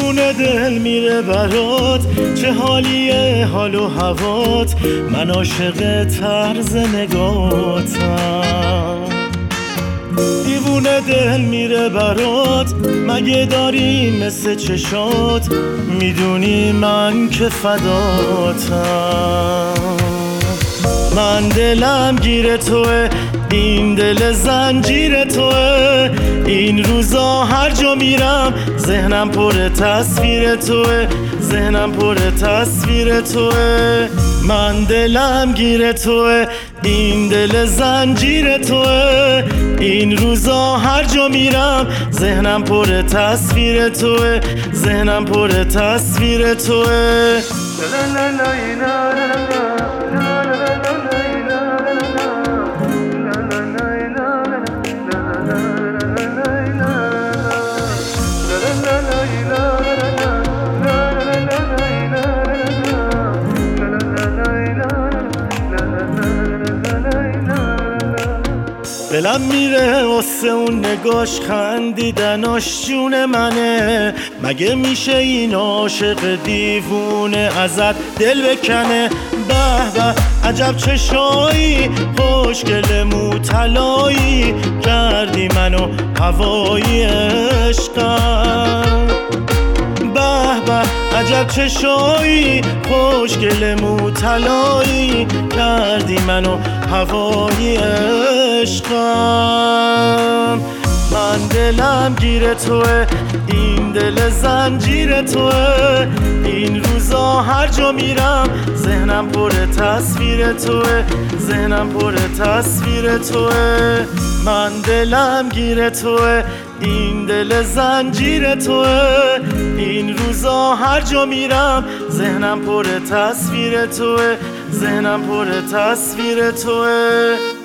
دیوونه دل میره برات، چه حالیه حال و هوات، من عاشق طرز نگاتم. دیوونه دل میره برات، مگه داری مثل چشات، میدونی من که فداتم. من دلم گیر توه، این دل زنجیر توه، این روزا هر جا میرم ذهنم پر تصویر توه، ذهنم پر تصویر توه. من دلم گیر توه، این دل زنجیر توه، این روزا هر جا میرم ذهنم پر تصویر توه، ذهنم پر تصویر توه. دلم میره واسه اون نگاش، خندیدناش جون منه، مگه میشه این عاشق دیوونه ازت دل بکنه. به به عجب چشایی، خوشگل مو طلایی، کردی منو هوایی عشقم. به به عجب چشایی، خوشگل مو طلایی، کردی منو هوایی عشقم. من دلم گیر توه، این دل زنجیر توه، این روزا هر جا میرم ذهنم پر تصویر توه، ذهنم پر تصویر توه. من دلم گیر توه، این دل زنجیر توه، این روزا هر جا میرم ذهنم پر تصویر توه، ذهنم پر تصویر توه.